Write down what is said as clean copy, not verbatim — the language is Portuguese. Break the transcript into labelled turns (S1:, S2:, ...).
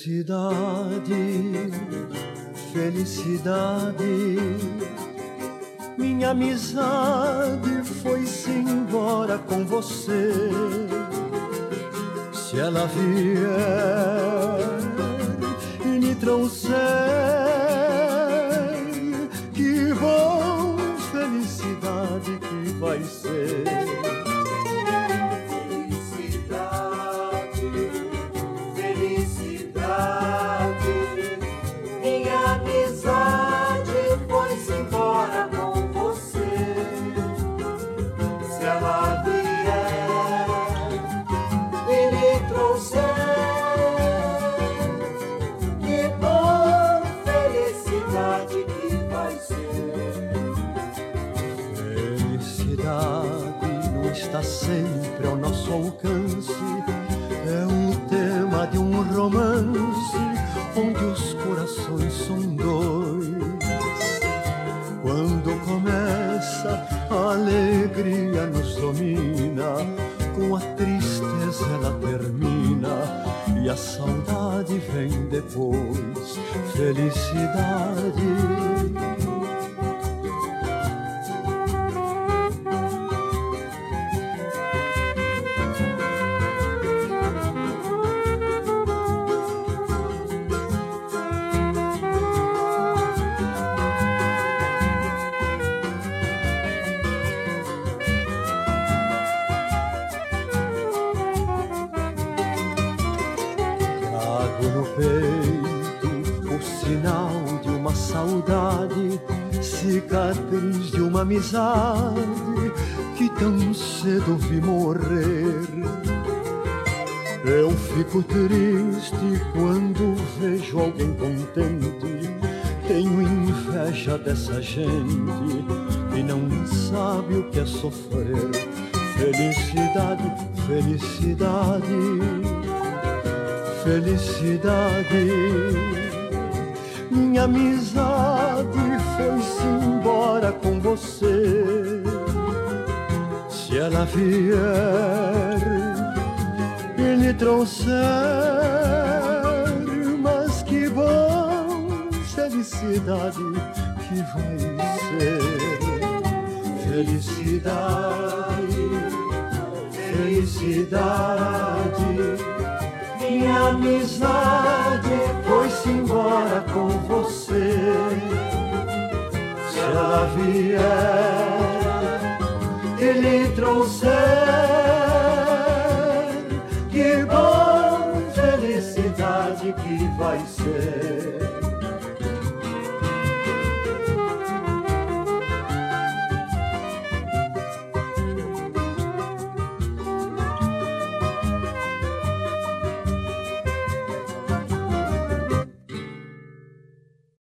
S1: Felicidade, felicidade, minha amizade foi-se embora com você. Se ela vier e me trouxer, que bom, felicidade que vai ser. Sempre ao nosso alcance, é um tema de um romance onde os corações são dois. Quando começa, a alegria nos domina, com a tristeza ela termina e a saudade vem depois. Felicidade, cicatriz de uma amizade que tão cedo vi morrer. Eu fico triste quando vejo alguém contente, tenho inveja dessa gente que não sabe o que é sofrer. Felicidade, felicidade, felicidade, minha amizade foi-se embora com você. Se ela vier e lhe trouxer, mas que bom, felicidade que vai ser. Felicidade, felicidade, minha amizade foi-se embora com você. Se ela vier e lhe trouxer, que bom, felicidade que vai ser.